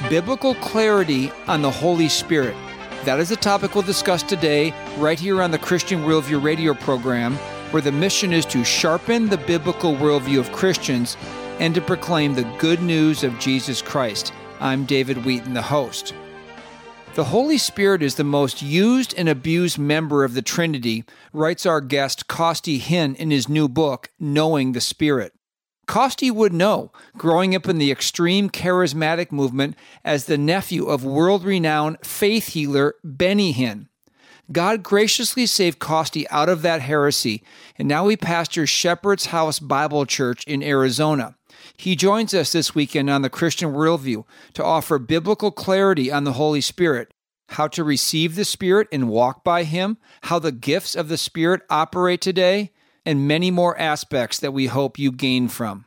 Biblical clarity on the Holy Spirit. That is the topic we'll discuss today, right here on the Christian Worldview radio program, where the mission is to sharpen the biblical worldview of Christians and to proclaim the good news of Jesus Christ. I'm David Wheaton, the host. The Holy Spirit is the most used and abused member of the Trinity, writes our guest Costi Hinn in his new book, Knowing the Spirit. Costi would know, growing up in the extreme charismatic movement as the nephew of world-renowned faith healer Benny Hinn. God graciously saved Costi out of that heresy, and now he pastors Shepherd's House Bible Church in Arizona. He joins us this weekend on the Christian Worldview to offer biblical clarity on the Holy Spirit, how to receive the Spirit and walk by Him, how the gifts of the Spirit operate today, and many more aspects that we hope you gain from.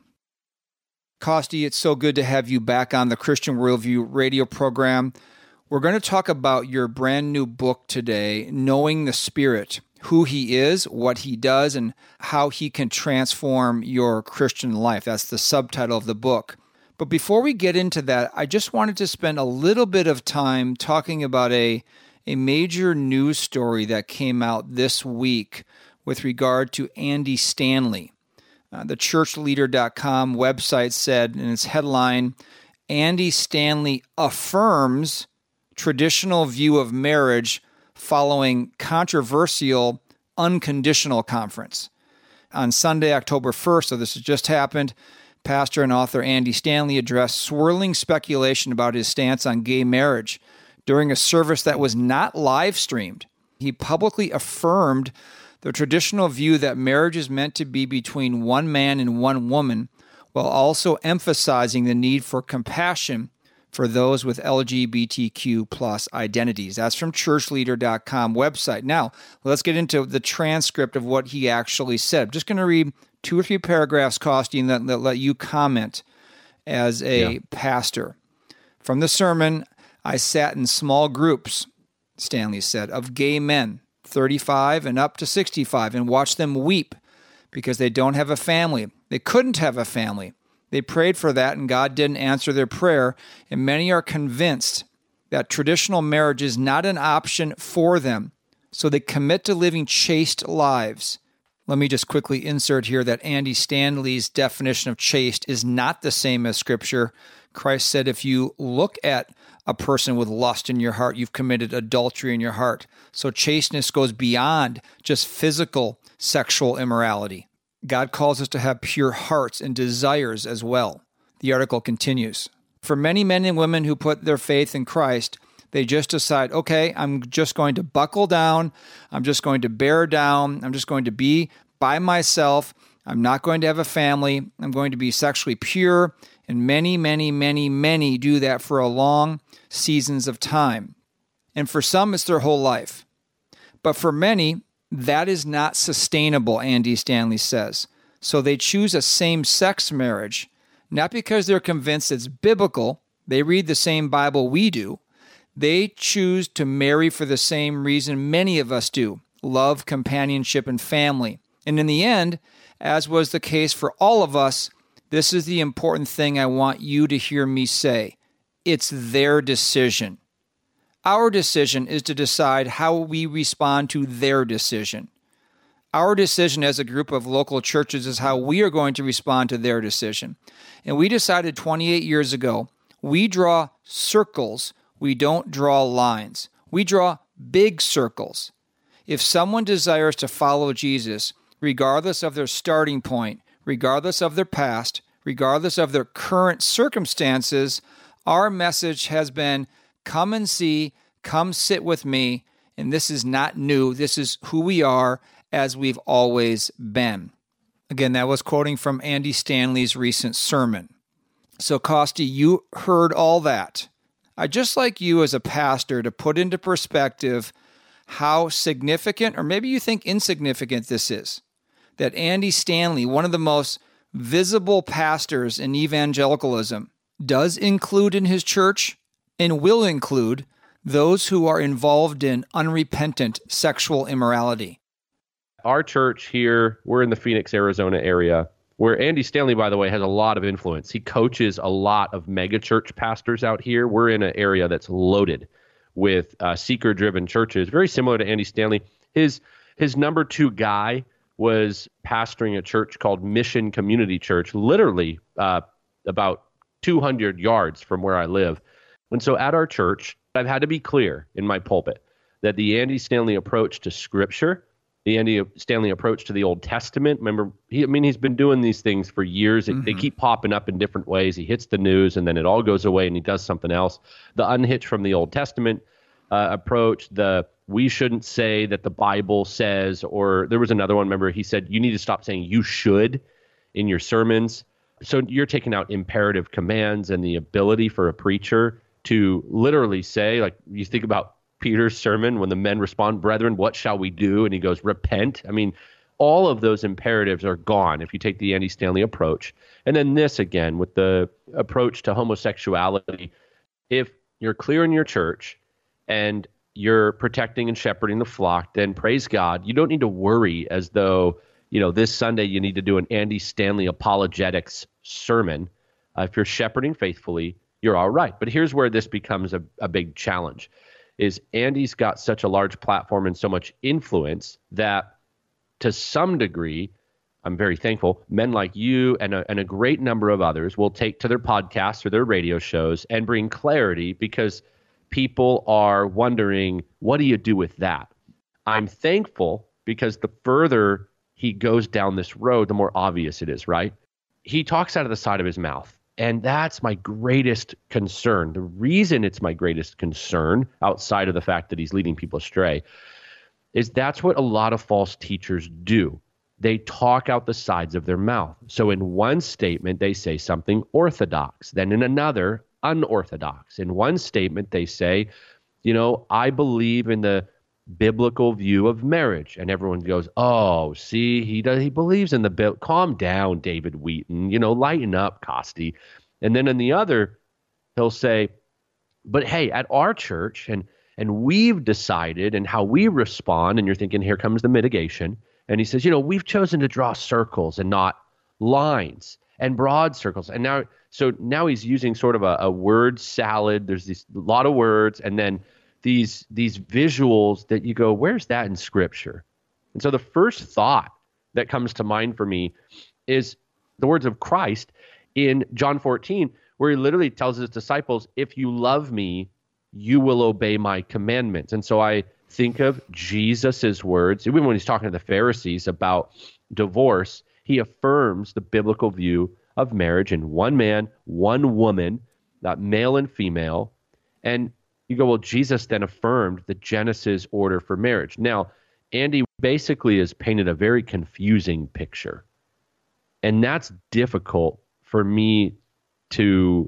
Costi, it's so good to have you back on the Christian Worldview radio program. We're going to talk about your brand new book today, Knowing the Spirit, who He is, what He does, and how He can transform your Christian life. That's the subtitle of the book. But before we get into that, I just wanted to spend a little bit of time talking about a major news story that came out this week with regard to Andy Stanley. The churchleader.com website said in its headline, Andy Stanley affirms traditional view of marriage following controversial unconditional conference. On Sunday, October 1st, so this has just happened, pastor and author Andy Stanley addressed swirling speculation about his stance on gay marriage during a service that was not live streamed. He publicly affirmed the traditional view that marriage is meant to be between one man and one woman, while also emphasizing the need for compassion for those with LGBTQ plus identities. That's from churchleader.com website. Now, let's get into the transcript of what he actually said. I'm just going to read 2 or 3 paragraphs, Costi, that let you comment as a pastor. From the sermon, I sat in small groups, Stanley said, of gay men, 35 and up to 65, and watched them weep because they don't have a family. They couldn't have a family. They prayed for that, and God didn't answer their prayer, and many are convinced that traditional marriage is not an option for them, so they commit to living chaste lives. Let me just quickly insert here that Andy Stanley's definition of chaste is not the same as Scripture. Christ said if you look at a person with lust in your heart, you've committed adultery in your heart. So chasteness goes beyond just physical sexual immorality. God calls us to have pure hearts and desires as well. The article continues. For many men and women who put their faith in Christ, they just decide, okay, I'm just going to buckle down. I'm just going to bear down. I'm just going to be by myself. I'm not going to have a family. I'm going to be sexually pure. And many, many, many, many do that for a long seasons of time. And for some, it's their whole life. But for many, that is not sustainable, Andy Stanley says. So they choose a same-sex marriage, not because they're convinced it's biblical. They read the same Bible we do. They choose to marry for the same reason many of us do, love, companionship, and family. And in the end, as was the case for all of us, this is the important thing I want you to hear me say. It's their decision. Our decision is to decide how we respond to their decision. Our decision as a group of local churches is how we are going to respond to their decision. And we decided 28 years ago, we draw circles, we don't draw lines. We draw big circles. If someone desires to follow Jesus, regardless of their starting point, regardless of their past, regardless of their current circumstances, our message has been, come and see, come sit with me, and this is not new. This is who we are as we've always been. Again, that was quoting from Andy Stanley's recent sermon. So, Costi, you heard all that. I'd just like you as a pastor to put into perspective how significant, or maybe you think insignificant this is, that Andy Stanley, one of the most visible pastors in evangelicalism, does include in his church and will include those who are involved in unrepentant sexual immorality. Our church here, we're in the Phoenix, Arizona area. where Andy Stanley, by the way, has a lot of influence. He coaches a lot of megachurch pastors out here. We're in an area that's loaded with seeker-driven churches, very similar to Andy Stanley. His number 2 guy was pastoring a church called Mission Community Church, literally about 200 yards from where I live. And so at our church, I've had to be clear in my pulpit that the Andy Stanley approach to Scripture, the Andy Stanley approach to the Old Testament, remember, he's been doing these things for years. They keep popping up in different ways. He hits the news, and then it all goes away, and he does something else. The unhitch from the Old Testament approach, we shouldn't say that the Bible says, or there was another one, remember, he said, you need to stop saying you should in your sermons. So you're taking out imperative commands and the ability for a preacher to literally say, like you think about Peter's sermon when the men respond, brethren, what shall we do? And he goes, repent. I mean, all of those imperatives are gone if you take the Andy Stanley approach. And then this again, with the approach to homosexuality, if you're clear in your church and you're protecting and shepherding the flock, then praise God. You don't need to worry as though, this Sunday you need to do an Andy Stanley apologetics sermon. If you're shepherding faithfully, you're all right. But here's where this becomes a big challenge, is Andy's got such a large platform and so much influence that to some degree, I'm very thankful, men like you and a great number of others will take to their podcasts or their radio shows and bring clarity because people are wondering, what do you do with that? I'm thankful because the further he goes down this road, the more obvious it is, right? He talks out of the side of his mouth. And that's my greatest concern. The reason it's my greatest concern, outside of the fact that he's leading people astray, is that's what a lot of false teachers do. They talk out the sides of their mouth. So in one statement, they say something orthodox. Then in another, unorthodox. In one statement, they say, I believe in the biblical view of marriage. And everyone goes, oh, see, he believes in the bill. Calm down, David Wheaton, lighten up, Costi. And then in the other, he'll say, but hey, at our church, and we've decided and how we respond, and you're thinking, here comes the mitigation. And he says, we've chosen to draw circles and not lines and broad circles. And now he's using sort of a word salad. There's a lot of words, and then these visuals that you go, where's that in Scripture? And so the first thought that comes to mind for me is the words of Christ in John 14, where he literally tells his disciples, if you love me, you will obey my commandments. And so I think of Jesus's words, even when he's talking to the Pharisees about divorce, he affirms the biblical view of marriage in one man, one woman, not male and female. And you go, well, Jesus then affirmed the Genesis order for marriage. Now, Andy basically has painted a very confusing picture. And that's difficult for me to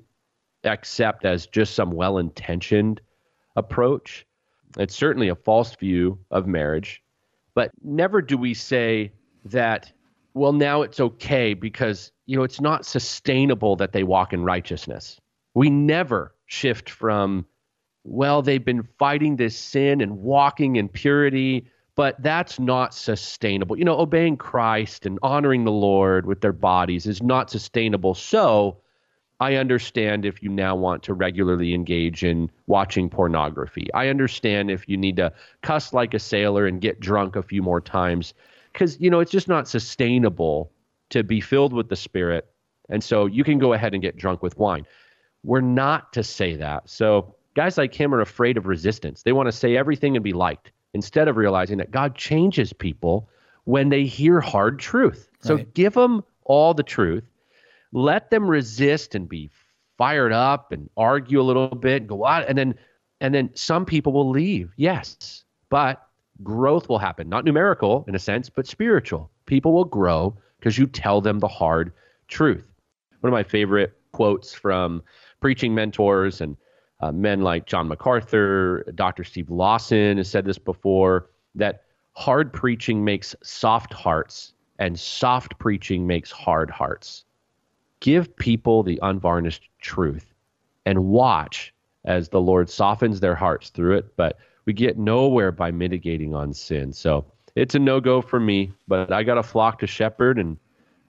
accept as just some well-intentioned approach. It's certainly a false view of marriage. But never do we say that, well, now it's okay because, it's not sustainable that they walk in righteousness. We never shift from, well, they've been fighting this sin and walking in purity, but that's not sustainable. Obeying Christ and honoring the Lord with their bodies is not sustainable. So I understand if you now want to regularly engage in watching pornography. I understand if you need to cuss like a sailor and get drunk a few more times because, it's just not sustainable to be filled with the Spirit. And so you can go ahead and get drunk with wine. We're not to say that. So guys like him are afraid of resistance. They want to say everything and be liked instead of realizing that God changes people when they hear hard truth. So give them all the truth. Let them resist and be fired up and argue a little bit and go out. And then some people will leave. Yes, but growth will happen. Not numerical in a sense, but spiritual. People will grow because you tell them the hard truth. One of my favorite quotes from preaching mentors and men like John MacArthur, Dr. Steve Lawson has said this before, that hard preaching makes soft hearts and soft preaching makes hard hearts. Give people the unvarnished truth and watch as the Lord softens their hearts through it, but we get nowhere by mitigating on sin. So it's a no-go for me, but I got a flock to shepherd, and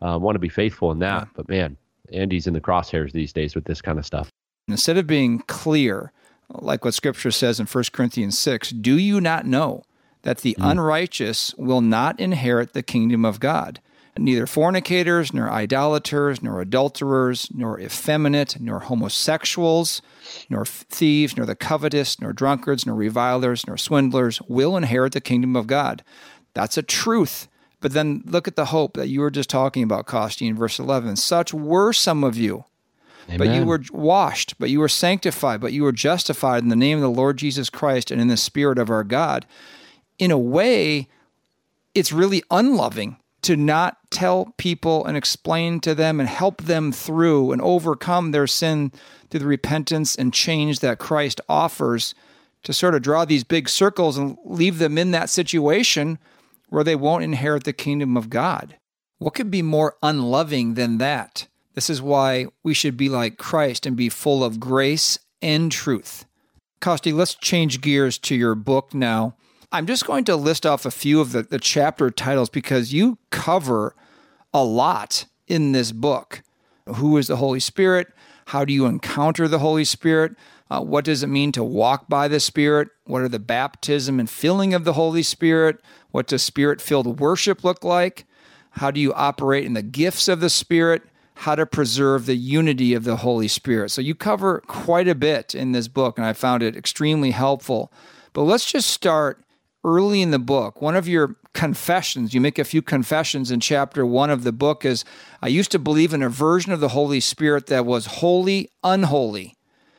want to be faithful in that. Yeah. But man, Andy's in the crosshairs these days with this kind of stuff. Instead of being clear, like what Scripture says in 1 Corinthians 6, do you not know that the unrighteous will not inherit the kingdom of God? Neither fornicators, nor idolaters, nor adulterers, nor effeminate, nor homosexuals, nor thieves, nor the covetous, nor drunkards, nor revilers, nor swindlers will inherit the kingdom of God. That's a truth. But then look at the hope that you were just talking about, Costi, in verse 11. Such were some of you, Amen. But you were washed, but you were sanctified, but you were justified in the name of the Lord Jesus Christ and in the Spirit of our God. In a way, it's really unloving to not tell people and explain to them and help them through and overcome their sin through the repentance and change that Christ offers, to sort of draw these big circles and leave them in that situation where they won't inherit the kingdom of God. What could be more unloving than that? This is why we should be like Christ and be full of grace and truth. Costi, let's change gears to your book now. I'm just going to list off a few of the chapter titles because you cover a lot in this book. Who is the Holy Spirit? How do you encounter the Holy Spirit? What does it mean to walk by the Spirit? What are the baptism and filling of the Holy Spirit? What does Spirit-filled worship look like? How do you operate in the gifts of the Spirit? How to preserve the unity of the Holy Spirit. So you cover quite a bit in this book, and I found it extremely helpful. But let's just start early in the book. One of your confessions, you make a few confessions in chapter 1 of the book, is, I used to believe in a version of the Holy Spirit that was wholly unholy.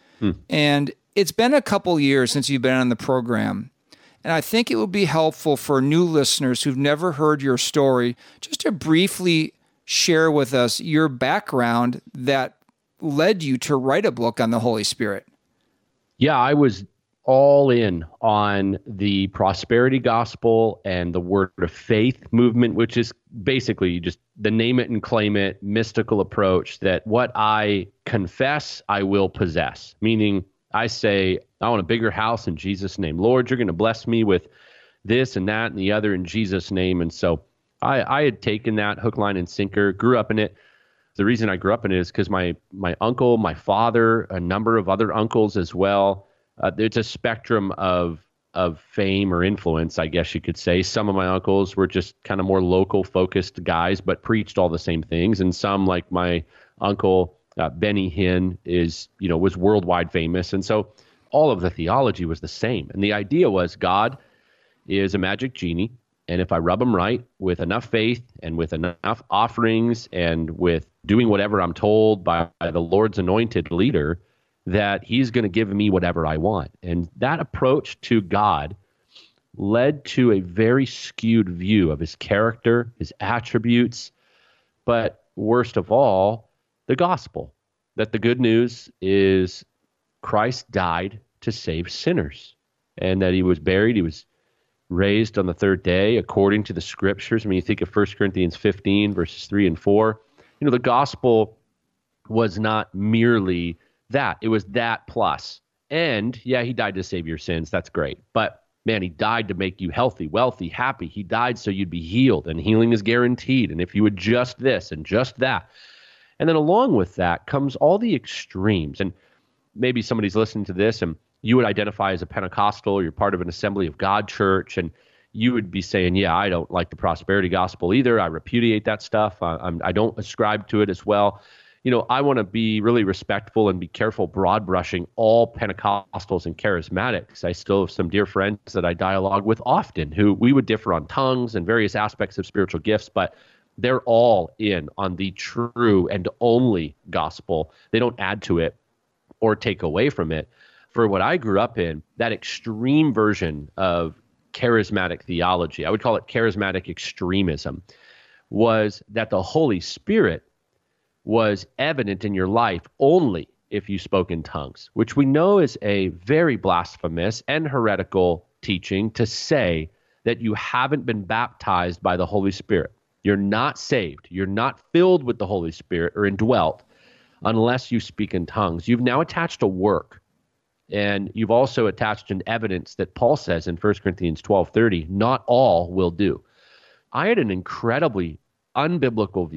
And it's been a couple years since you've been on the program. And I think it would be helpful for new listeners who've never heard your story, just to briefly share with us your background that led you to write a book on the Holy Spirit. Yeah, I was all in on the prosperity gospel and the word of faith movement, which is basically just the name it and claim it mystical approach that what I confess, I will possess. Meaning I say, I want a bigger house in Jesus' name. Lord, you're going to bless me with this and that and the other in Jesus' name. And so I had taken that hook, line, and sinker, grew up in it. The reason I grew up in it is because my uncle, my father, a number of other uncles as well. There's a spectrum of fame or influence, I guess you could say. Some of my uncles were just kind of more local focused guys, but preached all the same things. And some, like my uncle, Benny Hinn, was worldwide famous. And so all of the theology was the same. And the idea was God is a magic genie. And if I rub him right with enough faith and with enough offerings and with doing whatever I'm told by the Lord's anointed leader, that he's going to give me whatever I want. And that approach to God led to a very skewed view of his character, his attributes, but worst of all, the gospel, that the good news is Christ died to save sinners, and that he was buried, he was raised on the third day according to the scriptures. I mean, you think of 1 Corinthians 15, verses 3 and 4. The gospel was not merely that. It was that plus. And yeah, he died to save your sins. That's great. But man, he died to make you healthy, wealthy, happy. He died so you'd be healed, and healing is guaranteed. And if you would just this and just that. And then along with that comes all the extremes. And maybe somebody's listening to this and you would identify as a Pentecostal, you're part of an Assembly of God church, and you would be saying, yeah, I don't like the prosperity gospel either. I repudiate that stuff. I don't ascribe to it as well. I want to be really respectful and be careful broad brushing all Pentecostals and charismatics. I still have some dear friends that I dialogue with often who we would differ on tongues and various aspects of spiritual gifts, but they're all in on the true and only gospel. They don't add to it or take away from it. For what I grew up in, that extreme version of charismatic theology, I would call it charismatic extremism, was that the Holy Spirit was evident in your life only if you spoke in tongues, which we know is a very blasphemous and heretical teaching to say that you haven't been baptized by the Holy Spirit. You're not saved. You're not filled with the Holy Spirit or indwelt unless you speak in tongues. You've now attached a work, and you've also attached an evidence that Paul says in 1 Corinthians 12:30, not all will do. I had an incredibly unbiblical view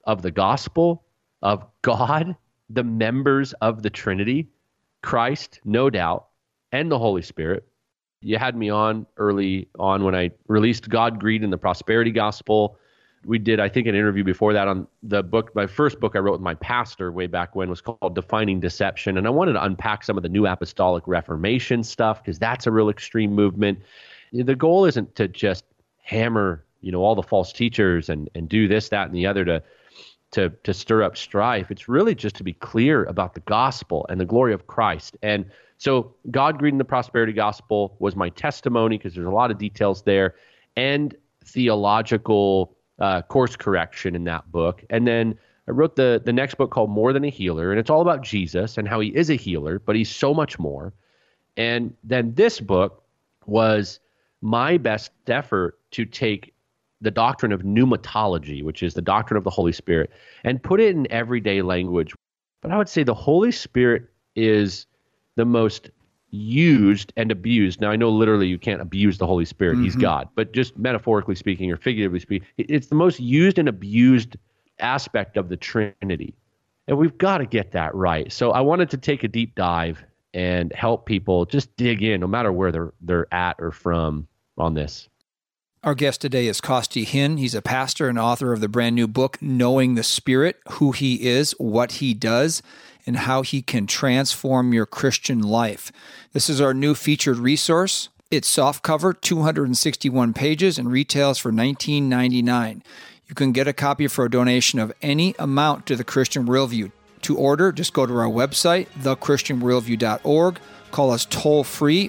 of the gospel, of God, the members of the Trinity, Christ, no doubt, and the Holy Spirit. You had me on early on when I released God, Greed, and the Prosperity Gospel. We did, I think, an interview before that on the book. My first book I wrote with my pastor way back when was called Defining Deception. And I wanted to unpack some of the New Apostolic Reformation stuff because that's a real extreme movement. The goal isn't to just hammer, all the false teachers and do this, that, and the other to stir up strife. It's really just to be clear about the gospel and the glory of Christ. And so God, Greed, and the Prosperity Gospel was my testimony because there's a lot of details there and theological course correction in that book. And then I wrote the next book called More Than a Healer, and it's all about Jesus and how he is a healer, but he's so much more. And then this book was my best effort to take the doctrine of pneumatology, which is the doctrine of the Holy Spirit, and put it in everyday language. But I would say the Holy Spirit is the most used and abused. Now, I know literally you can't abuse the Holy Spirit. He's God. But just metaphorically speaking or figuratively speaking, it's the most used and abused aspect of the Trinity. And we've got to get that right. So I wanted to take a deep dive and help people just dig in, no matter where they're at or from on this. Our guest today is Costi Hinn. He's a pastor and author of the brand new book, Knowing the Spirit, Who He Is, What He Does, and How He Can Transform Your Christian Life. This is our new featured resource. It's softcover, 261 pages, and retails for $19.99. You can get a copy for a donation of any amount to the Christian Worldview. To order, just go to our website, thechristianworldview.org. Call us toll-free,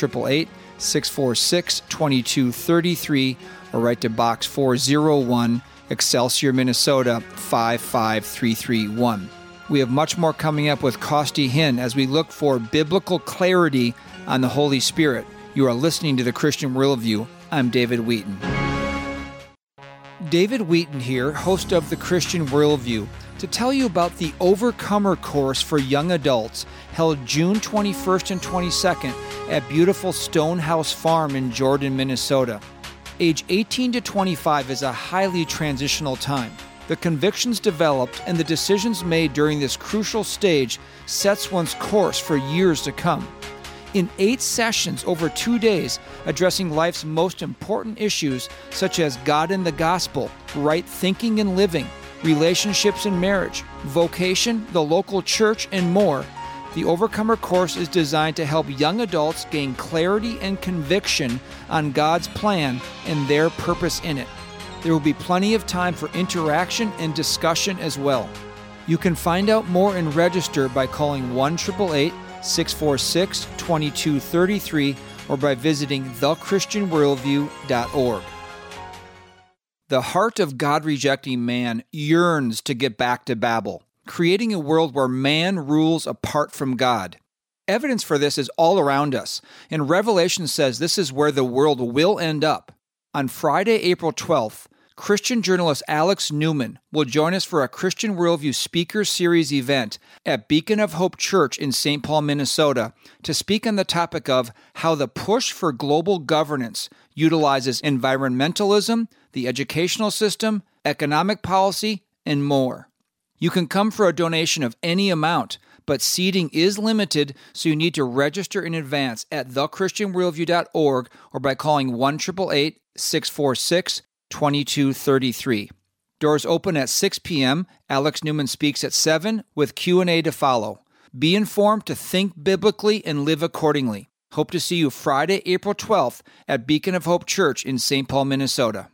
1-888-646-2233, or write to Box 401, Excelsior, Minnesota, 55331. We have much more coming up with Costi Hinn as we look for biblical clarity on the Holy Spirit. You are listening to The Christian Worldview. I'm David Wheaton. David Wheaton here, host of The Christian Worldview, to tell you about the Overcomer course for young adults held June 21st and 22nd at beautiful Stonehouse Farm in Jordan, Minnesota. Age 18 to 25 is a highly transitional time. The convictions developed and the decisions made during this crucial stage sets one's course for years to come. In 8 sessions over 2 days, addressing life's most important issues such as God and the gospel, right thinking and living, relationships and marriage, vocation, the local church, and more, the Overcomer course is designed to help young adults gain clarity and conviction on God's plan and their purpose in it. There will be plenty of time for interaction and discussion as well. You can find out more and register by calling 1-888-646-2233 or by visiting thechristianworldview.org. The heart of God-rejecting man yearns to get back to Babel, creating a world where man rules apart from God. Evidence for this is all around us, and Revelation says this is where the world will end up. On Friday, April 12th, Christian journalist Alex Newman will join us for a Christian Worldview Speaker Series event at Beacon of Hope Church in St. Paul, Minnesota, to speak on the topic of how the push for global governance utilizes environmentalism, the educational system, economic policy, and more. You can come for a donation of any amount, but seating is limited, so you need to register in advance at thechristianworldview.org or by calling 1-888-646-2233. Doors open at 6 p.m. Alex Newman speaks at 7 with Q&A to follow. Be informed to think biblically and live accordingly. Hope to see you Friday, April 12th at Beacon of Hope Church in St. Paul, Minnesota.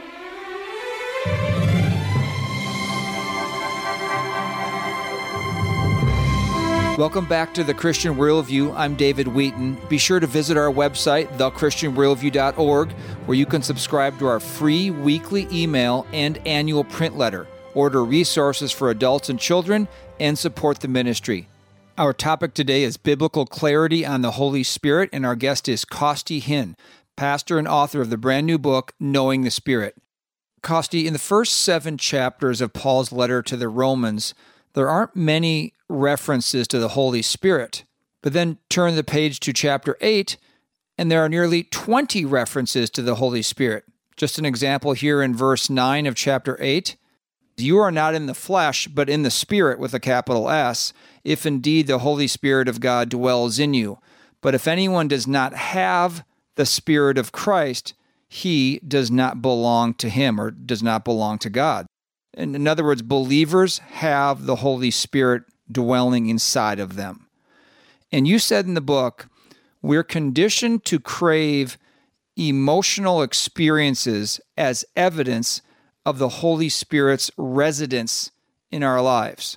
Welcome back to The Christian Worldview. I'm David Wheaton. Be sure to visit our website, thechristianworldview.org, where you can subscribe to our free weekly email and annual print letter, order resources for adults and children, and support the ministry. Our topic today is biblical clarity on the Holy Spirit, and our guest is Costi Hinn, pastor and author of the brand new book, Knowing the Spirit. Costi, in the first 7 chapters of Paul's letter to the Romans, there aren't many references to the Holy Spirit. But then turn the page to chapter 8, and there are nearly 20 references to the Holy Spirit. Just an example here in verse 9 of chapter 8. You are not in the flesh, but in the Spirit with a capital S, if indeed the Holy Spirit of God dwells in you. But if anyone does not have the Spirit of Christ, he does not belong to him or does not belong to God. And in other words, believers have the Holy Spirit dwelling inside of them. And you said in the book, we're conditioned to crave emotional experiences as evidence of the Holy Spirit's residence in our lives.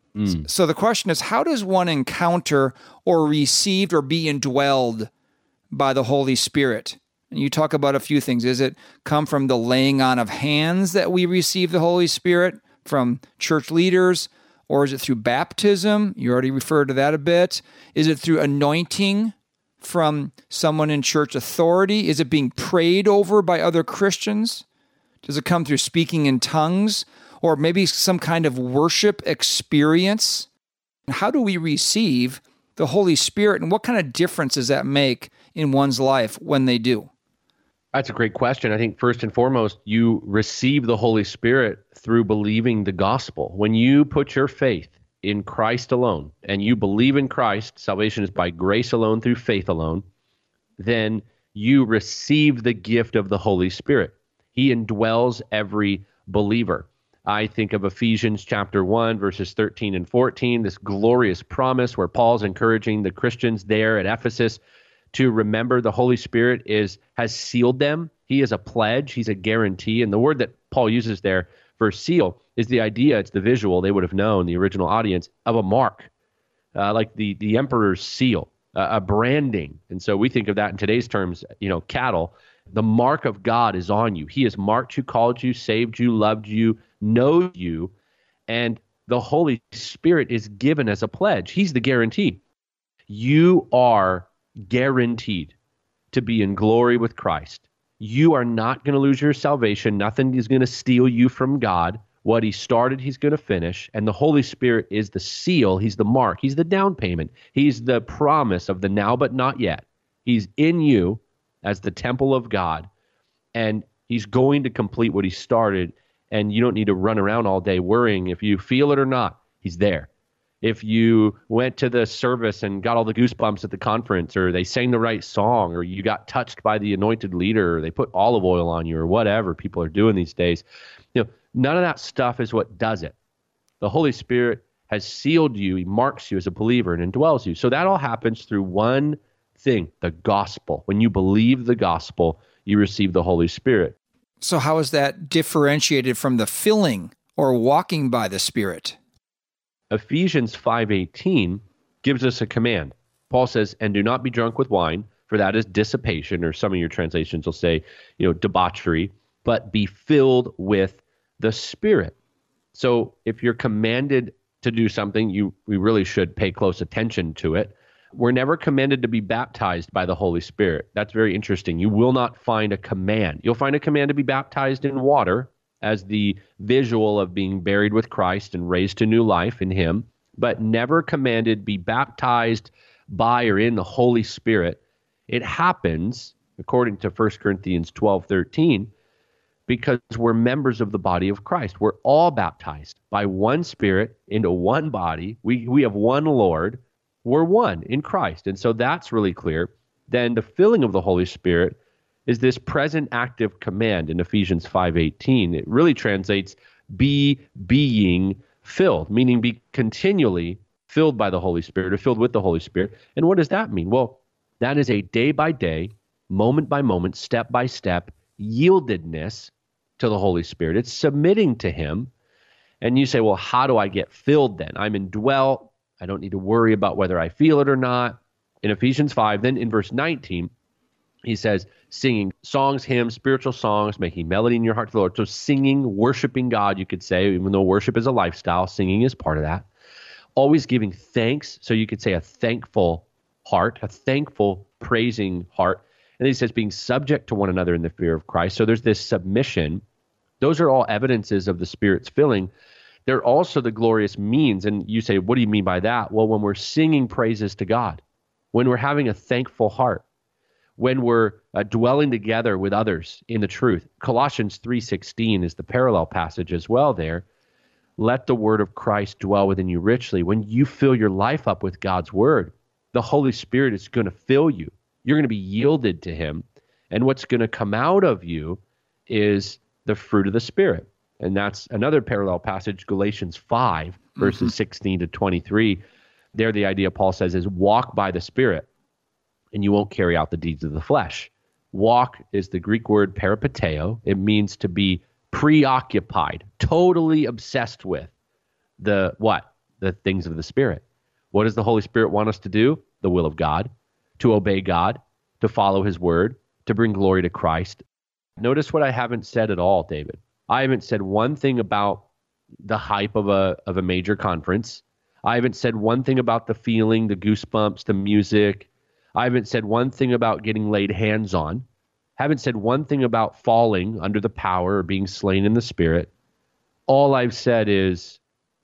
So the question is, how does one encounter or receive or be indwelled by the Holy Spirit? And you talk about a few things. Is it come from the laying on of hands that we receive the Holy Spirit from church leaders? Or is it through baptism? You already referred to that a bit. Is it through anointing from someone in church authority? Is it being prayed over by other Christians? Does it come through speaking in tongues? Or maybe some kind of worship experience? How do we receive the Holy Spirit, and what kind of difference does that make in one's life when they do? That's a great question. I think first and foremost, you receive the Holy Spirit through believing the gospel. When you put your faith in Christ alone, and you believe in Christ, salvation is by grace alone through faith alone, then you receive the gift of the Holy Spirit. He indwells every believer. I think of Ephesians chapter 1, verses 13 and 14, this glorious promise where Paul's encouraging the Christians there at Ephesus to remember the Holy Spirit has sealed them. He is a pledge. He's a guarantee. And the word that Paul uses there for seal is the idea, it's the visual, they would have known, the original audience, of a mark, like the emperor's seal, a branding. And so we think of that in today's terms, cattle. The mark of God is on you. He has marked you, called you, saved you, loved you, knows you, and the Holy Spirit is given as a pledge. He's the guarantee. You are guaranteed to be in glory with Christ. You are not going to lose your salvation. Nothing is going to steal you from God. What he started, he's going to finish. And the Holy Spirit is the seal. He's the mark. He's the down payment. He's the promise of the now but not yet. He's in you as the temple of God, and he's going to complete what he started. And you don't need to run around all day worrying if you feel it or not. He's there. If you went to the service and got all the goosebumps at the conference, or they sang the right song, or you got touched by the anointed leader, or they put olive oil on you, or whatever people are doing these days, none of that stuff is what does it. The Holy Spirit has sealed you. He marks you as a believer and indwells you. So that all happens through one thing, the gospel. When you believe the gospel, you receive the Holy Spirit. So how is that differentiated from the filling or walking by the Spirit? Ephesians 5:18 gives us a command. Paul says, and do not be drunk with wine, for that is dissipation, or some of your translations will say, debauchery, but be filled with the Spirit. So if you're commanded to do something, we really should pay close attention to it. We're never commanded to be baptized by the Holy Spirit. That's very interesting. You will not find a command. You'll find a command to be baptized in water as the visual of being buried with Christ and raised to new life in him, but never commanded be baptized by or in the Holy Spirit. It happens, according to 1 Corinthians 12:13, because we're members of the body of Christ. We're all baptized by one Spirit into one body. We have one Lord. We're one in Christ. And so that's really clear. Then the filling of the Holy Spirit is this present active command in Ephesians 5:18. It really translates be being filled, meaning be continually filled by the Holy Spirit or filled with the Holy Spirit. And what does that mean? Well, that is a day by day, moment by moment, step by step yieldedness to the Holy Spirit. It's submitting to him. And you say, well, how do I get filled then? I'm indwelt. I don't need to worry about whether I feel it or not. In Ephesians 5, then in verse 19, he says, singing songs, hymns, spiritual songs, making melody in your heart to the Lord. So singing, worshiping God, you could say, even though worship is a lifestyle, singing is part of that. Always giving thanks. So you could say a thankful heart, a thankful, praising heart. And then he says being subject to one another in the fear of Christ. So there's this submission. Those are all evidences of the Spirit's filling. They're also the glorious means. And you say, what do you mean by that? Well, when we're singing praises to God, when we're having a thankful heart, when we're dwelling together with others in the truth. Colossians 3:16 is the parallel passage as well there. Let the word of Christ dwell within you richly. When you fill your life up with God's word, the Holy Spirit is going to fill you. You're going to be yielded to him. And what's going to come out of you is the fruit of the Spirit. And that's another parallel passage, Galatians 5, verses 16 to 23. There, the idea Paul says is walk by the Spirit, and you won't carry out the deeds of the flesh. Walk is the Greek word peripateo. It means to be preoccupied, totally obsessed with the things of the Spirit. What does the Holy Spirit want us to do? The will of God, to obey God, to follow his word, to bring glory to Christ. Notice what I haven't said at all, David. I haven't said one thing about the hype of a major conference. I haven't said one thing about the feeling, the goosebumps, the music. I haven't said one thing about getting laid hands on. Haven't said one thing about falling under the power or being slain in the Spirit. All I've said is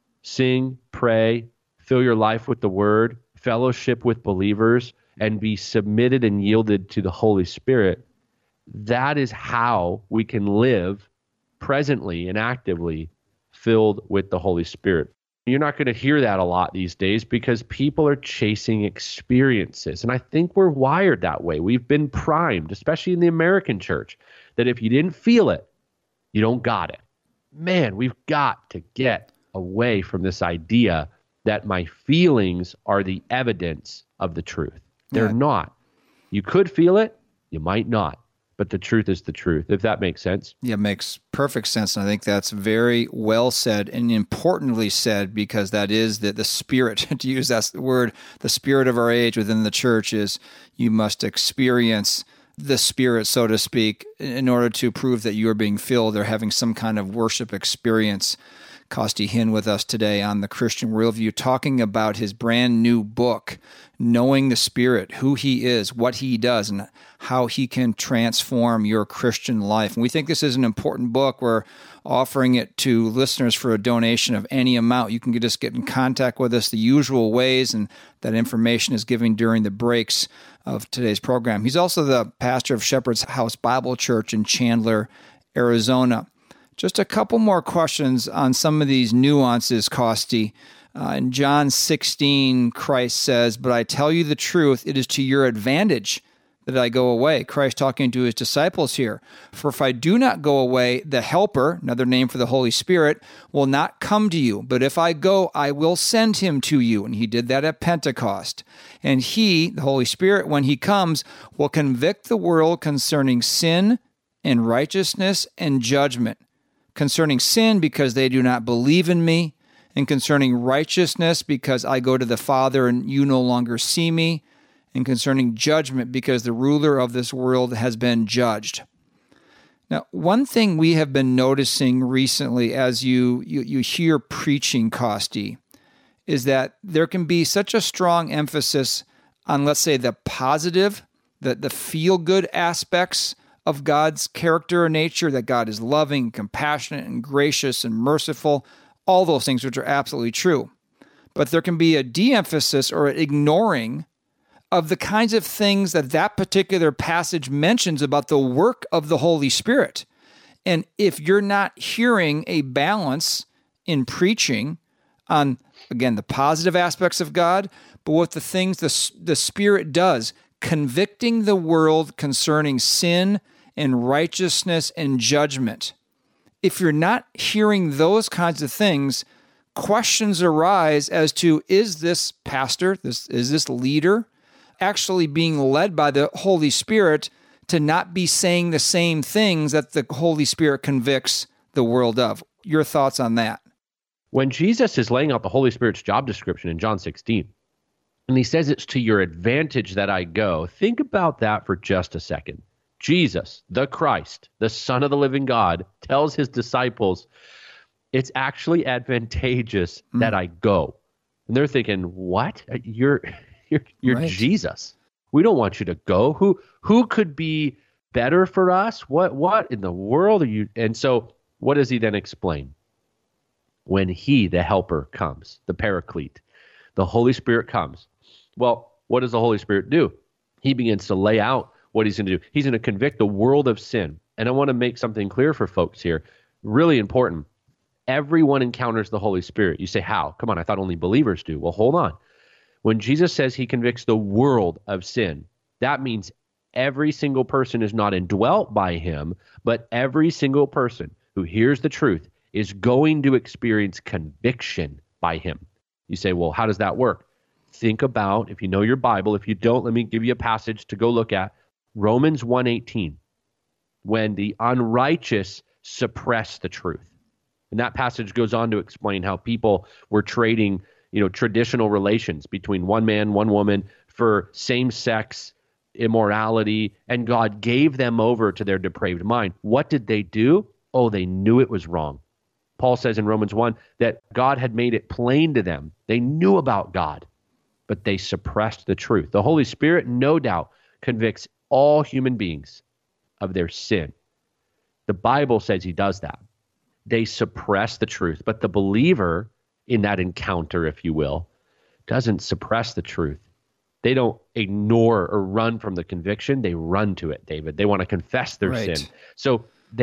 sing, pray, fill your life with the word, fellowship with believers, and be submitted and yielded to the Holy Spirit. That is how we can live presently and actively filled with the Holy Spirit. You're not going to hear that a lot these days because people are chasing experiences. And I think we're wired that way. We've been primed, especially in the American church, that if you didn't feel it, you don't got it. Man, we've got to get away from this idea that my feelings are the evidence of the truth. They're not. You could feel it, you might not. But the truth is the truth, if that makes sense. Yeah, it makes perfect sense. And I think that's very well said and importantly said, because that is the spirit, to use that word, the spirit of our age within the church is you must experience the Spirit, so to speak, in order to prove that you are being filled or having some kind of worship experience. Costi Hinn with us today on the Christian Worldview, talking about his brand new book, Knowing the Spirit, who he is, what he does, and how he can transform your Christian life. And we think this is an important book. We're offering it to listeners for a donation of any amount. You can just get in contact with us the usual ways, and that information is given during the breaks of today's program. He's also the pastor of Shepherd's House Bible Church in Chandler, Arizona. Just a couple more questions on some of these nuances, Costi. In John 16, Christ says, "But I tell you the truth, it is to your advantage that I go away." Christ talking to his disciples here. "For if I do not go away, the Helper," another name for the Holy Spirit, "will not come to you. But if I go, I will send him to you." And he did that at Pentecost. "And he," the Holy Spirit, "when he comes, will convict the world concerning sin and righteousness and judgment. Concerning sin, because they do not believe in me, and concerning righteousness, because I go to the Father and you no longer see me, and concerning judgment, because the ruler of this world has been judged." Now, one thing we have been noticing recently as you hear preaching, Costi, is that there can be such a strong emphasis on, let's say, the positive, the feel-good aspects of God's character and nature, that God is loving, compassionate, and gracious, and merciful, all those things which are absolutely true. But there can be a de-emphasis or ignoring of the kinds of things that particular passage mentions about the work of the Holy Spirit. And if you're not hearing a balance in preaching on, again, the positive aspects of God, but what the things the Spirit does, convicting the world concerning sin and righteousness and judgment. If you're not hearing those kinds of things, questions arise as to, is this pastor, is this leader actually being led by the Holy Spirit to not be saying the same things that the Holy Spirit convicts the world of? Your thoughts on that? When Jesus is laying out the Holy Spirit's job description in John 16, and he says it's to your advantage that I go, think about that for just a second. Jesus, the Christ, the Son of the living God, tells his disciples, it's actually advantageous that I go. And they're thinking, what? You're right. Jesus. We don't want you to go. Who could be better for us? What in the world are you? And so what does he then explain? When he, the helper, comes, the paraclete, the Holy Spirit comes. Well, what does the Holy Spirit do? He begins to lay out what he's going to do. He's going to convict the world of sin. And I want to make something clear for folks here. Really important. Everyone encounters the Holy Spirit. You say, how? Come on, I thought only believers do. Well, hold on. When Jesus says he convicts the world of sin, that means every single person is not indwelt by him, but every single person who hears the truth is going to experience conviction by him. You say, well, how does that work? Think about, if you know your Bible, if you don't, let me give you a passage to go look at. Romans 1:18, when the unrighteous suppress the truth. And that passage goes on to explain how people were trading, traditional relations between one man, one woman for same-sex immorality, and God gave them over to their depraved mind. What did they do? Oh, they knew it was wrong. Paul says in Romans 1 that God had made it plain to them. They knew about God, but they suppressed the truth. The Holy Spirit, no doubt, convicts all human beings of their sin. The Bible says he does that. They suppress the truth, but the believer in that encounter, if you will, doesn't suppress the truth. They don't ignore or run from the conviction. They run to it, David. They want to confess their sin. So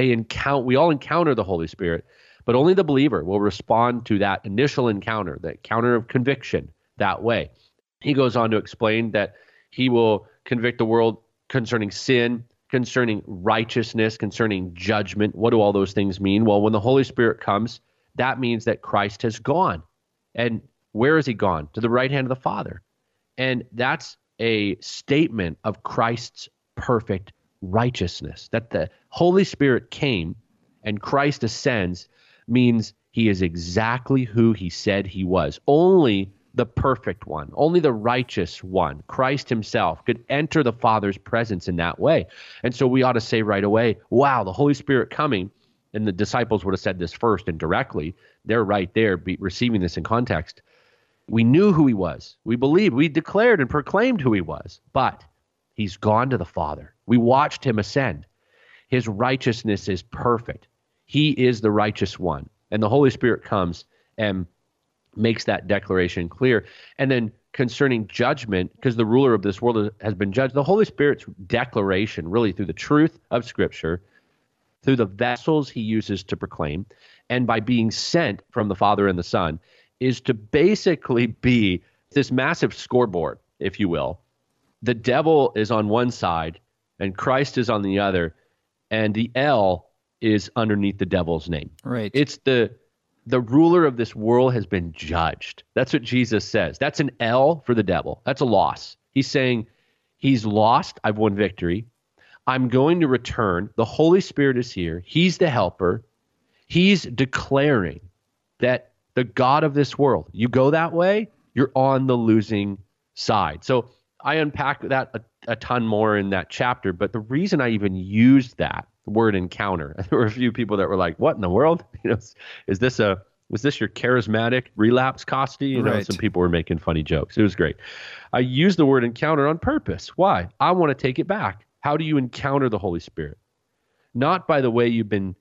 we all encounter the Holy Spirit, but only the believer will respond to that initial encounter, that encounter of conviction, that way. He goes on to explain that he will convict the world concerning sin, concerning righteousness, concerning judgment. What do all those things mean? Well, when the Holy Spirit comes, that means that Christ has gone. And where has he gone? To the right hand of the Father. And that's a statement of Christ's perfect righteousness. That the Holy Spirit came and Christ ascends means he is exactly who he said he was. Only the perfect one, only the righteous one, Christ himself, could enter the Father's presence in that way. And so we ought to say right away, wow, the Holy Spirit coming, and the disciples would have said this first and directly. They're right there receiving this in context. We knew who he was. We believed. We declared and proclaimed who he was. But he's gone to the Father. We watched him ascend. His righteousness is perfect. He is the righteous one. And the Holy Spirit comes and makes that declaration clear. And then concerning judgment, because the ruler of this world has been judged, the Holy Spirit's declaration, really through the truth of Scripture, through the vessels he uses to proclaim, and by being sent from the Father and the Son, is to basically be this massive scoreboard, if you will. The devil is on one side and Christ is on the other, and the L is underneath the devil's name. Right. It's the ruler of this world has been judged. That's what Jesus says. That's an L for the devil. That's a loss. He's saying he's lost. I've won victory. I'm going to return. The Holy Spirit is here. He's the helper. He's declaring that the God of this world, you go that way, you're on the losing side. So I unpack that a ton more in that chapter, but the reason I even used that word encounter, there were a few people that were like, what in the world? Was this your charismatic relapse, Costi? Right. Some people were making funny jokes. It was great. I used the word encounter on purpose. Why? I want to take it back. How do you encounter the Holy Spirit? Not by the way you've been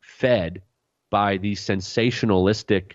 fed by these sensationalistic,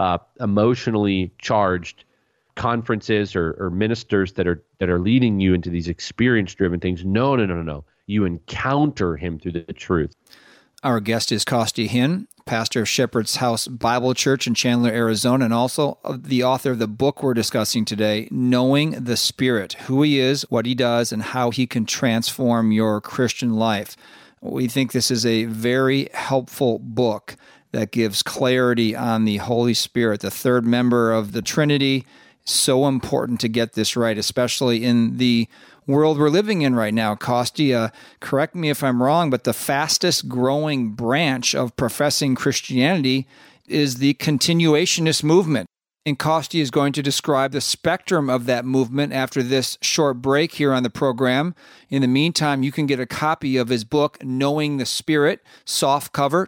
emotionally charged conferences or ministers that are leading you into these experience-driven things. No. You encounter him through the truth. Our guest is Costi Hinn, pastor of Shepherd's House Bible Church in Chandler, Arizona, and also the author of the book we're discussing today, Knowing the Spirit, who he is, what he does, and how he can transform your Christian life. We think this is a very helpful book that gives clarity on the Holy Spirit, the third member of the Trinity. So important to get this right, especially in the world we're living in right now. Costi, correct me if I'm wrong, but the fastest growing branch of professing Christianity is the continuationist movement. And Costi is going to describe the spectrum of that movement after this short break here on the program. In the meantime, you can get a copy of his book, Knowing the Spirit, soft cover,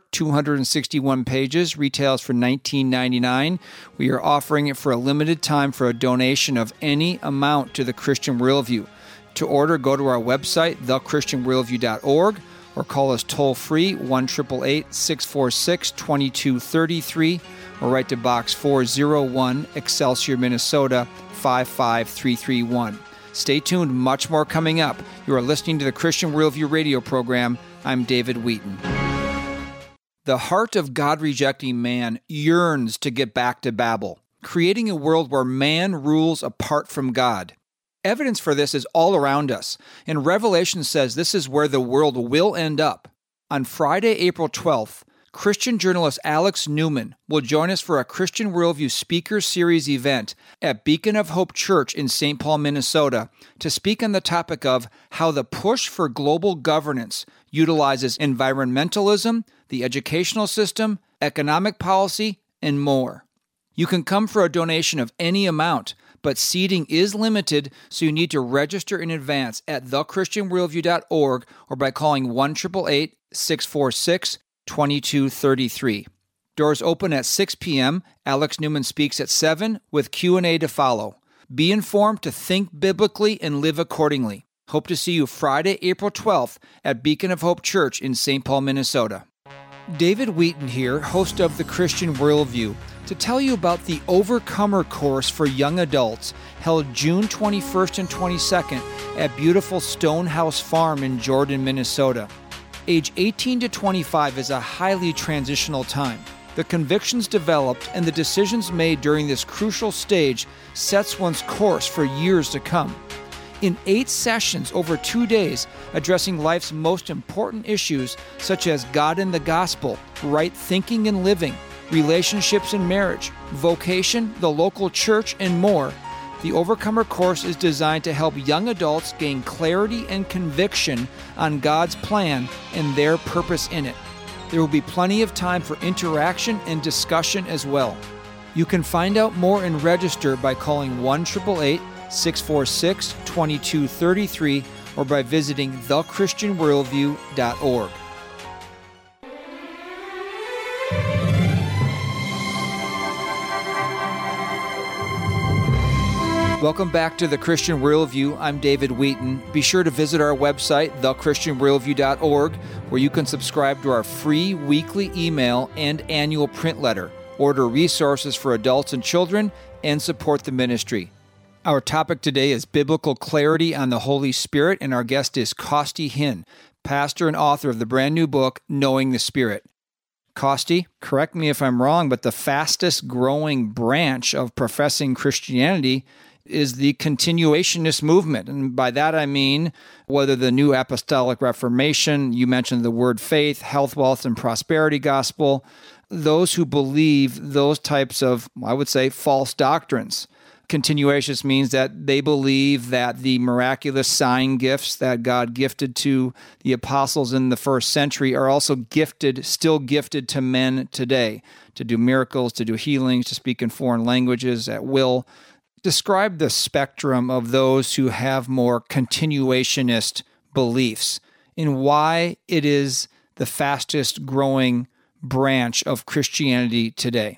261 pages, retails for $19.99. We are offering it for a limited time for a donation of any amount to the Christian Worldview. To order, go to our website, thechristianworldview.org, or call us toll-free, 1-888-646-2233, or write to Box 401, Excelsior, Minnesota, 55331. Stay tuned, much more coming up. You are listening to the Christian Worldview radio program. I'm David Wheaton. The heart of God-rejecting man yearns to get back to Babel, creating a world where man rules apart from God. Evidence for this is all around us, and Revelation says this is where the world will end up. On Friday, April 12th, Christian journalist Alex Newman will join us for a Christian Worldview Speaker Series event at Beacon of Hope Church in St. Paul, Minnesota, to speak on the topic of how the push for global governance utilizes environmentalism, the educational system, economic policy, and more. You can come for a donation of any amount, but seating is limited, so you need to register in advance at thechristianworldview.org or by calling 1-888-646-2233. Doors open at 6 p.m. Alex Newman speaks at 7 with Q&A to follow. Be informed to think biblically and live accordingly. Hope to see you Friday, April 12th at Beacon of Hope Church in St. Paul, Minnesota. David Wheaton here, host of The Christian Worldview, to tell you about the Overcomer course for young adults held June 21st and 22nd at beautiful Stonehouse Farm in Jordan, Minnesota. Age 18 to 25 is a highly transitional time. The convictions developed and the decisions made during this crucial stage sets one's course for years to come. In 8 sessions over 2 days, addressing life's most important issues such as God and the gospel, right thinking and living, relationships and marriage, vocation, the local church, and more, the Overcomer course is designed to help young adults gain clarity and conviction on God's plan and their purpose in it. There will be plenty of time for interaction and discussion as well. You can find out more and register by calling 1-888-646-2233 or by visiting thechristianworldview.org. Welcome back to The Christian Worldview. I'm David Wheaton. Be sure to visit our website, thechristianworldview.org, where you can subscribe to our free weekly email and annual print letter, order resources for adults and children, and support the ministry. Our topic today is biblical clarity on the Holy Spirit, and our guest is Costi Hinn, pastor and author of the brand new book, Knowing the Spirit. Costi, correct me if I'm wrong, but the fastest growing branch of professing Christianity is the continuationist movement. And by that I mean whether the New Apostolic Reformation, you mentioned the word faith, health, wealth, and prosperity gospel, those who believe those types of, I would say, false doctrines. Continuationist means that they believe that the miraculous sign gifts that God gifted to the apostles in the first century are also still gifted to men today, to do miracles, to do healings, to speak in foreign languages at will. Describe the spectrum of those who have more continuationist beliefs and why it is the fastest growing branch of Christianity today.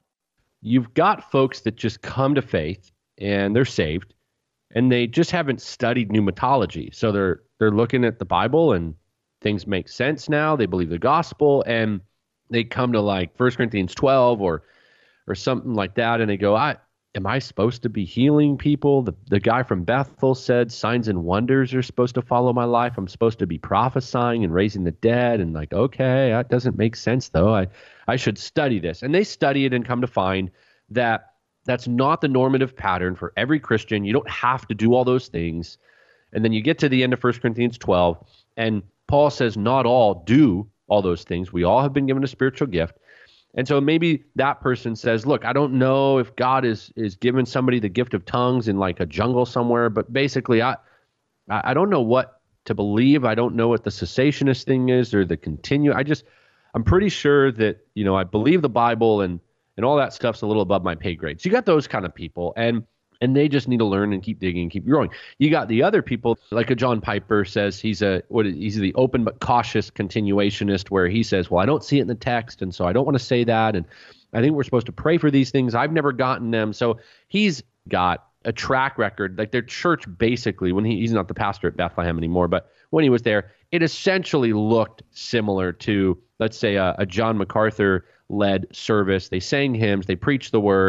You've got folks that just come to faith and they're saved and they just haven't studied pneumatology. So they're looking at the Bible and things make sense now. They believe the gospel and they come to like 1 Corinthians 12 or something like that and they go, am I supposed to be healing people? The guy from Bethel said signs and wonders are supposed to follow my life. I'm supposed to be prophesying and raising the dead. And like, okay, that doesn't make sense though. I should study this. And they study it and come to find that that's not the normative pattern for every Christian. You don't have to do all those things. And then you get to the end of 1 Corinthians 12, and Paul says not all do all those things. We all have been given a spiritual gift. And so maybe that person says, look, I don't know if God is giving somebody the gift of tongues in like a jungle somewhere, but basically I don't know what to believe. I don't know what the cessationist thing is or the continue. I'm pretty sure that, I believe the Bible and all that stuff's a little above my pay grade. So you got those kind of people and they just need to learn and keep digging and keep growing. You got the other people, like a John Piper says, he's the open but cautious continuationist, where he says, well, I don't see it in the text, and so I don't want to say that, and I think we're supposed to pray for these things. I've never gotten them. So he's got a track record, like their church basically, when he's not the pastor at Bethlehem anymore, but when he was there, it essentially looked similar to, let's say, a John MacArthur-led service. They sang hymns, they preached the word,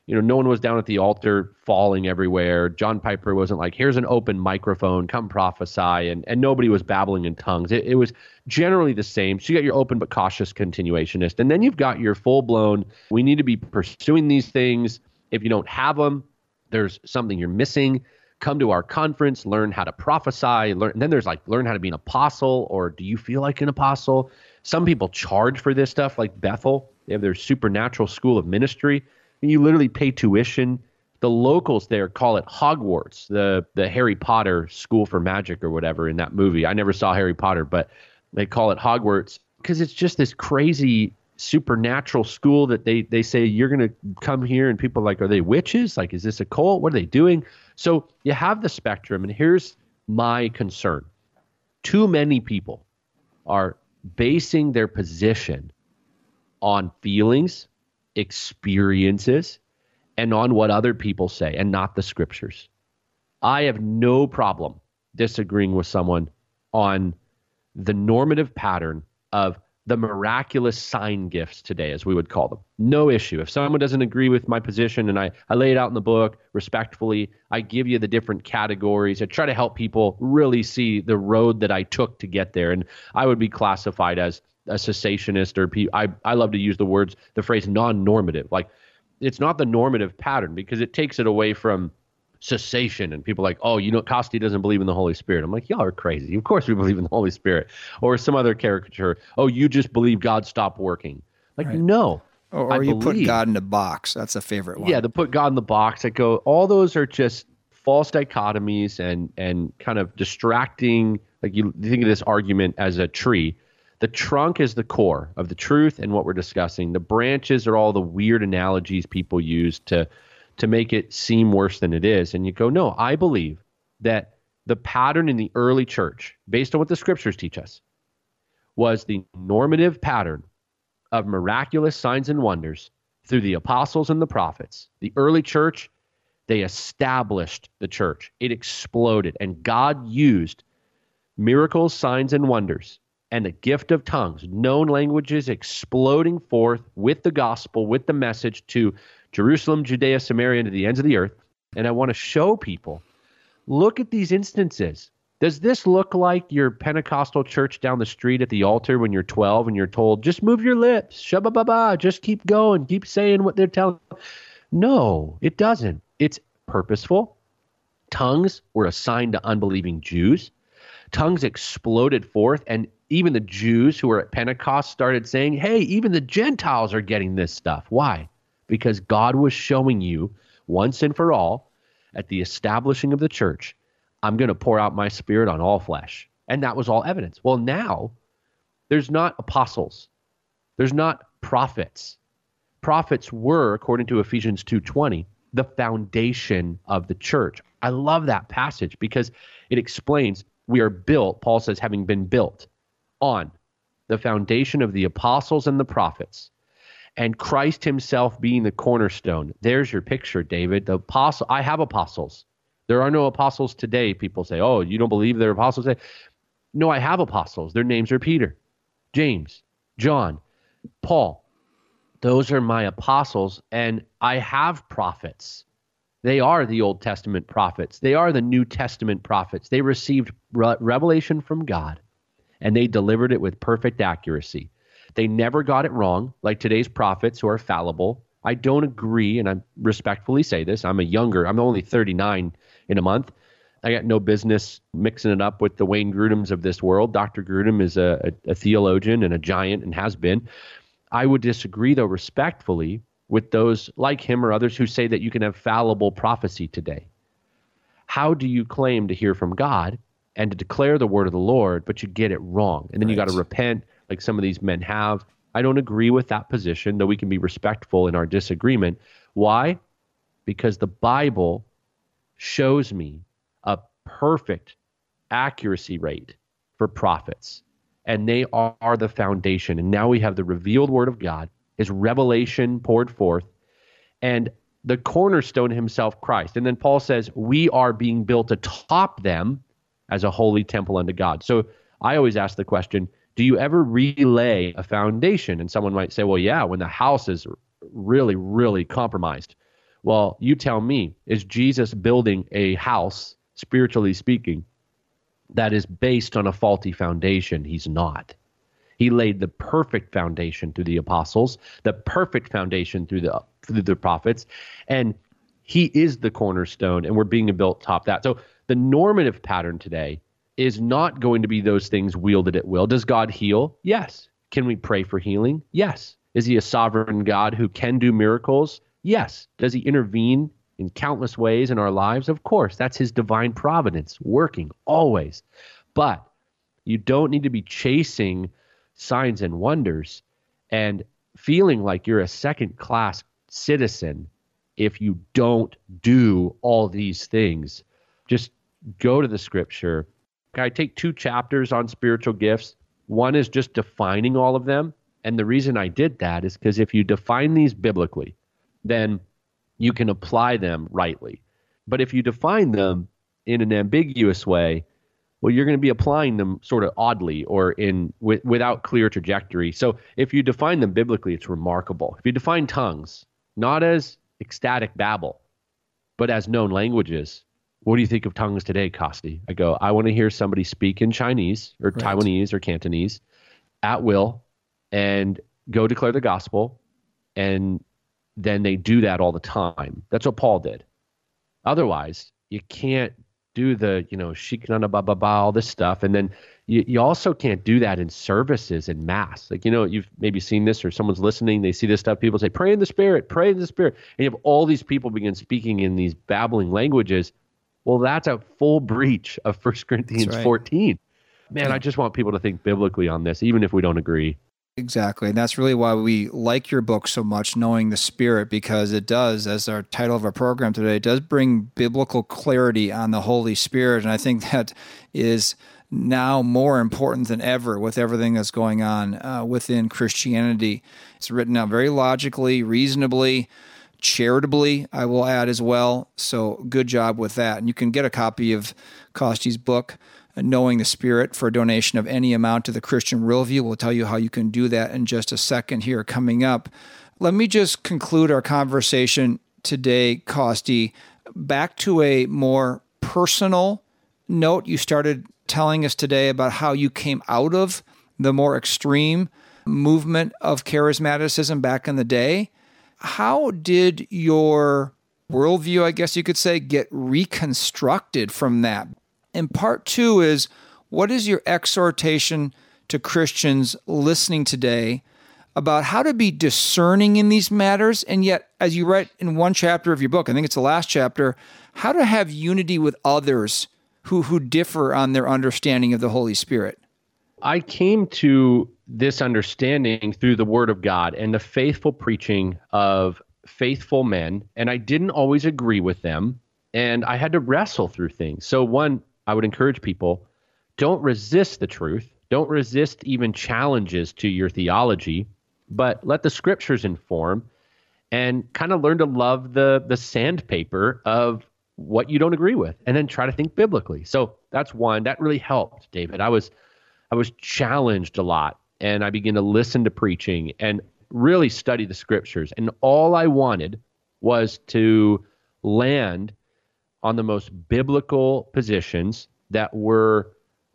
No one was down at the altar falling everywhere. John Piper wasn't like, here's an open microphone, come prophesy, and nobody was babbling in tongues. It was generally the same. So you got your open but cautious continuationist, and then you've got your full-blown, we need to be pursuing these things. If you don't have them, there's something you're missing. Come to our conference, learn how to prophesy, and then there's like, learn how to be an apostle, or do you feel like an apostle? Some people charge for this stuff, like Bethel. They have their supernatural school of ministry. You literally pay tuition. The locals there call it Hogwarts, the Harry Potter school for magic or whatever in that movie. I never saw Harry Potter, but they call it Hogwarts because it's just this crazy supernatural school that they say you're going to come here, and people are like, are they witches? Like, is this a cult? What are they doing? So you have the spectrum, and here's my concern. Too many people are basing their position on feelings, experiences, and on what other people say, and not the scriptures. I have no problem disagreeing with someone on the normative pattern of the miraculous sign gifts today, as we would call them. No issue. If someone doesn't agree with my position, and I lay it out in the book respectfully, I give you the different categories. I try to help people really see the road that I took to get there. And I would be classified as a cessationist, or I love to use the phrase non-normative. Like, it's not the normative pattern, because it takes it away from cessation, and people are like, oh, Costi doesn't believe in the Holy Spirit. I'm like, y'all are crazy. Of course we believe in the Holy Spirit. Or some other caricature, oh, you just believe God stopped working. Like, right. No. Or you put God in a box. That's a favorite one. Yeah, to put God in the box. All those are just false dichotomies and kind of distracting. Like, you think of this argument as a tree. The trunk is the core of the truth and what we're discussing. The branches are all the weird analogies people use to make it seem worse than it is. And you go, no, I believe that the pattern in the early church, based on what the scriptures teach us, was the normative pattern of miraculous signs and wonders through the apostles and the prophets. The early church, they established the church. It exploded, and God used miracles, signs, and wonders, and the gift of tongues, known languages exploding forth with the gospel, with the message to Jerusalem, Judea, Samaria, and to the ends of the earth. And I want to show people, look at these instances. Does this look like your Pentecostal church down the street at the altar when you're 12 and you're told, just move your lips, shabba-ba-ba, just keep going, keep saying what they're telling? No, it doesn't. It's purposeful. Tongues were assigned to unbelieving Jews. Tongues exploded forth, and even the Jews who were at Pentecost started saying, hey, even the Gentiles are getting this stuff. Why? Because God was showing you once and for all at the establishing of the church, I'm going to pour out my spirit on all flesh. And that was all evidence. Well, now there's not apostles. There's not prophets. Prophets were, according to Ephesians 2:20, the foundation of the church. I love that passage because it explains we are built, Paul says, having been built on the foundation of the apostles and the prophets, and Christ himself being the cornerstone. There's your picture, David. The apostle, I have apostles. There are no apostles today. People say, oh, you don't believe there are apostles today? No, I have apostles. Their names are Peter, James, John, Paul. Those are my apostles, and I have prophets. They are the Old Testament prophets. They are the New Testament prophets. They received revelation from God, and they delivered it with perfect accuracy. They never got it wrong, like today's prophets who are fallible. I don't agree, and I respectfully say this. I'm only 39 in a month. I got no business mixing it up with the Wayne Grudem's of this world. Dr. Grudem is a theologian and a giant and has been. I would disagree, though, respectfully with those like him or others who say that you can have fallible prophecy today. How do you claim to hear from God and to declare the word of the Lord, but you get it wrong? And then you got to repent like some of these men have. I don't agree with that position, though we can be respectful in our disagreement. Why? Because the Bible shows me a perfect accuracy rate for prophets, and they are the foundation. And now we have the revealed word of God, his revelation poured forth, and the cornerstone himself, Christ. And then Paul says, we are being built atop them as a holy temple unto God. So I always ask the question, do you ever relay a foundation? And someone might say, well, yeah, when the house is really, really compromised. Well, you tell me, is Jesus building a house, spiritually speaking, that is based on a faulty foundation? He's not. He laid the perfect foundation through the apostles, the perfect foundation through the prophets, and he is the cornerstone, and we're being built top that. So the normative pattern today is not going to be those things wielded at will. Does God heal? Yes. Can we pray for healing? Yes. Is he a sovereign God who can do miracles? Yes. Does he intervene in countless ways in our lives? Of course. That's his divine providence working always. But you don't need to be chasing signs and wonders and feeling like you're a second-class citizen if you don't do all these things. Just go to the scripture. I take 2 chapters on spiritual gifts. One is just defining all of them. And the reason I did that is because if you define these biblically, then you can apply them rightly. But if you define them in an ambiguous way, well, you're going to be applying them sort of oddly or without clear trajectory. So if you define them biblically, it's remarkable. If you define tongues, not as ecstatic babble, but as known languages, what do you think of tongues today, Costi? I go, I want to hear somebody speak in Chinese or right. Taiwanese or Cantonese at will and go declare the gospel. And then they do that all the time. That's what Paul did. Otherwise, you can't do the, shikana ba ba ba, all this stuff. And then you also can't do that in services in mass. Like, you've maybe seen this or someone's listening, they see this stuff, people say, pray in the Spirit, pray in the Spirit. And you have all these people begin speaking in these babbling languages. Well, that's a full breach of 1 Corinthians 14. Man, I just want people to think biblically on this, even if we don't agree. Exactly. And that's really why we like your book so much, Knowing the Spirit, because it does, as our title of our program today, it does bring biblical clarity on the Holy Spirit. And I think that is now more important than ever with everything that's going on within Christianity. It's written out very logically, reasonably, charitably, I will add as well. So good job with that. And you can get a copy of Costi's book, Knowing the Spirit, for a donation of any amount to the Christian Worldview. We'll tell you how you can do that in just a second here coming up. Let me just conclude our conversation today, Costi, back to a more personal note. You started telling us today about how you came out of the more extreme movement of charismaticism back in the day. How did your worldview, I guess you could say, get reconstructed from that? And part 2 is, what is your exhortation to Christians listening today about how to be discerning in these matters? And yet, as you write in one chapter of your book, I think it's the last chapter, how to have unity with others who differ on their understanding of the Holy Spirit. I came to this understanding through the Word of God and the faithful preaching of faithful men, and I didn't always agree with them, and I had to wrestle through things. So one, I would encourage people, don't resist the truth. Don't resist even challenges to your theology, but let the scriptures inform and kind of learn to love the sandpaper of what you don't agree with, and then try to think biblically. So that's one. That really helped, David. I was challenged a lot, and I began to listen to preaching and really study the scriptures. And all I wanted was to land on the most biblical positions that were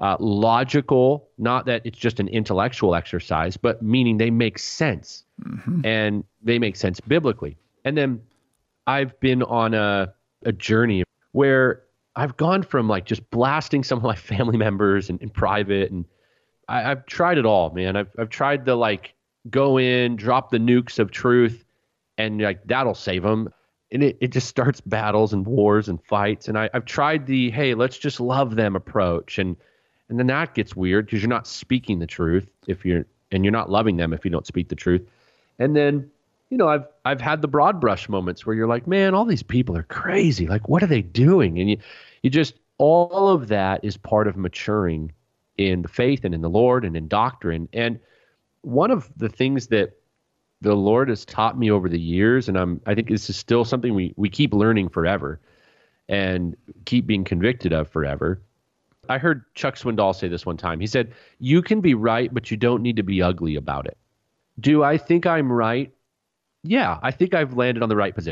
logical, not that it's just an intellectual exercise, but meaning they make sense, and they make sense biblically. And then I've been on a journey where I've gone from like just blasting some of my family members in private, and I've tried it all, man. I've tried to like go in, drop the nukes of truth, and like that'll save them. And it just starts battles and wars and fights. And I've tried the, hey, let's just love them approach. And then that gets weird because you're not speaking the truth you're not loving them if you don't speak the truth. And then, I've had the broad brush moments where you're like, man, all these people are crazy. Like, what are they doing? And you just, all of that is part of maturing in the faith and in the Lord and in doctrine. And one of the things that the Lord has taught me over the years, and I think this is still something we keep learning forever and keep being convicted of forever. I heard Chuck Swindoll say this one time. He said, you can be right, but you don't need to be ugly about it. Do I think I'm right? Yeah, I think I've landed on the right position.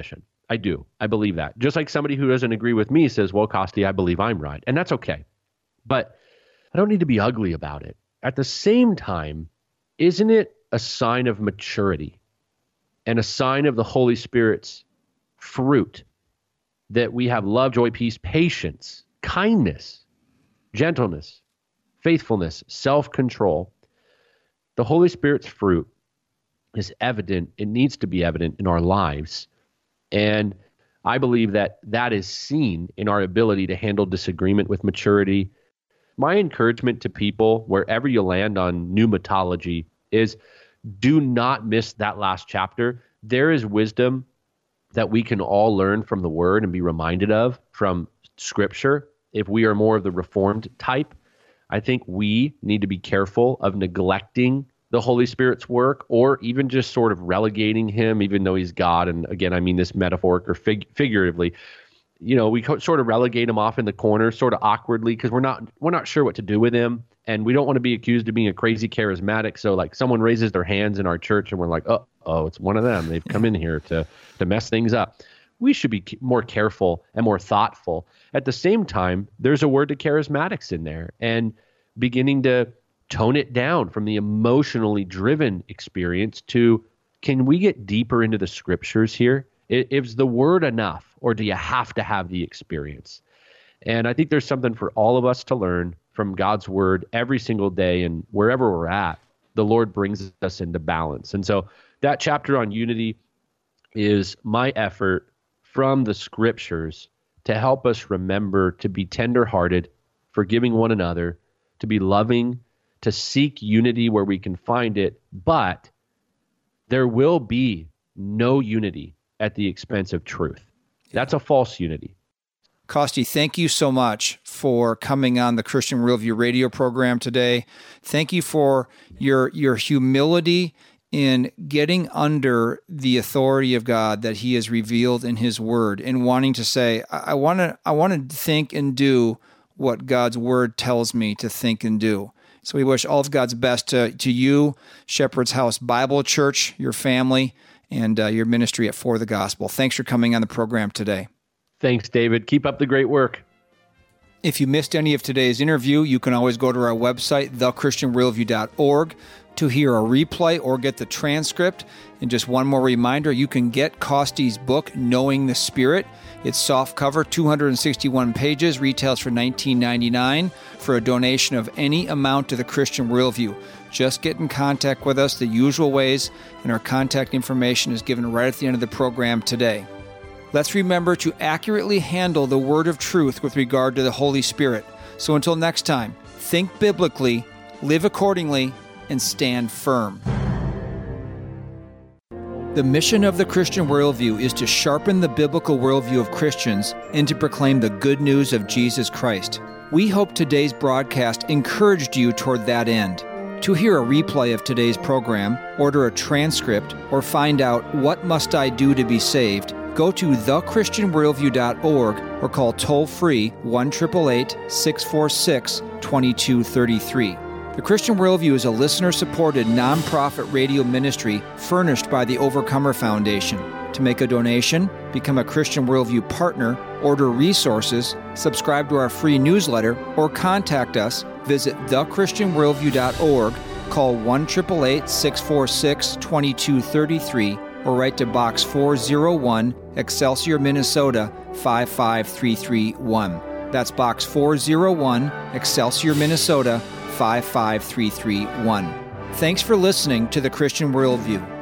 I do. I believe that. Just like somebody who doesn't agree with me says, well, Costi, I believe I'm right. And that's okay. But I don't need to be ugly about it. At the same time, isn't it a sign of maturity and a sign of the Holy Spirit's fruit that we have love, joy, peace, patience, kindness, gentleness, faithfulness, self-control? The Holy Spirit's fruit is evident. It needs to be evident in our lives. And I believe that that is seen in our ability to handle disagreement with maturity. My encouragement to people, wherever you land on pneumatology, is do not miss that last chapter. There is wisdom that we can all learn from the Word and be reminded of from Scripture. If we are more of the Reformed type, I think we need to be careful of neglecting the Holy Spirit's work, or even just sort of relegating him, even though he's God. And again, I mean this metaphoric or figuratively. We sort of relegate him off in the corner, sort of awkwardly, because we're not sure what to do with him, and we don't want to be accused of being a crazy charismatic. So, like, someone raises their hands in our church, and we're like, oh, it's one of them. They've come in here to mess things up. We should be more careful and more thoughtful. At the same time, there's a word to charismatics in there, and beginning to tone it down from the emotionally driven experience to, can we get deeper into the Scriptures here? Is the word enough, or do you have to have the experience? And I think there's something for all of us to learn from God's word every single day, and wherever we're at, the Lord brings us into balance. And so that chapter on unity is my effort from the Scriptures to help us remember to be tenderhearted, forgiving one another, to be loving, to seek unity where we can find it, but there will be no unity at the expense of truth. That's a false unity. Costi, thank you so much for coming on the Christian Worldview radio program today. Thank you for your humility in getting under the authority of God that He has revealed in His Word, and wanting to say, I want to think and do what God's Word tells me to think and do. So we wish all of God's best to you, Shepherd's House Bible Church, your family, and your ministry at For the Gospel. Thanks for coming on the program today. Thanks, David. Keep up the great work. If you missed any of today's interview, you can always go to our website, thechristianworldview.org, to hear a replay or get the transcript. And just one more reminder, you can get Costi's book, Knowing the Spirit. It's softcover, 261 pages, retails for $19.99 for a donation of any amount to the Christian Worldview. Just get in contact with us the usual ways, and our contact information is given right at the end of the program today. Let's remember to accurately handle the word of truth with regard to the Holy Spirit. So until next time, think biblically, live accordingly, and stand firm. The mission of the Christian Worldview is to sharpen the biblical worldview of Christians and to proclaim the good news of Jesus Christ. We hope today's broadcast encouraged you toward that end. To hear a replay of today's program, order a transcript, or find out what must I do to be saved, go to thechristianworldview.org or call toll-free 1-888-646-2233. The Christian Worldview is a listener-supported nonprofit radio ministry furnished by the Overcomer Foundation. To make a donation, become a Christian Worldview partner, order resources, subscribe to our free newsletter, or contact us, visit thechristianworldview.org, call 1-888-646-2233, or write to Box 401, Excelsior, Minnesota 55331. That's Box 401, Excelsior, Minnesota 55331. Thanks for listening to the Christian Worldview.